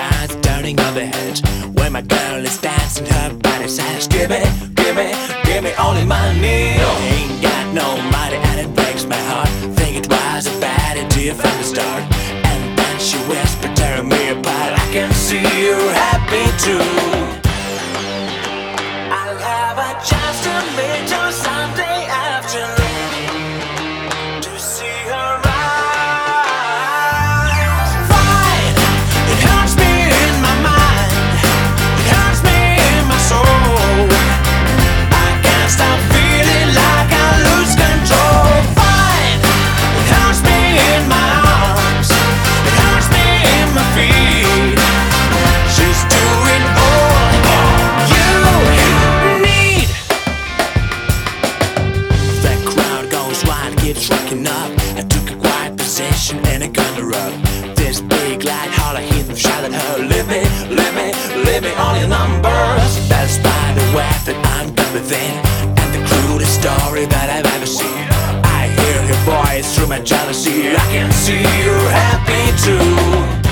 tides turning overhead. When my girl is dancing, her body says, give me only money. Ain't got no money and it breaks my heart. Think it was a bad idea from the start. And then she whispered, tearing me apart, I can see you're happy too. I'll have a chance to meet you Sunday afternoon, to see her rise. Fine, it hurts me in my mind, it hurts me in my soul. I can't stop feeling like I lose control. Fine, it hurts me in my arms, it hurts me in my feet. She's doing all you need. The crowd goes wild, keeps rocking up. I took a quiet position in a corner of this big light hall. I hear them shout at her, leave me all your numbers. That's by the way that I'm done with it, and the crudest story that I've ever seen. I hear her voice through my jealousy, I can see you're happy too.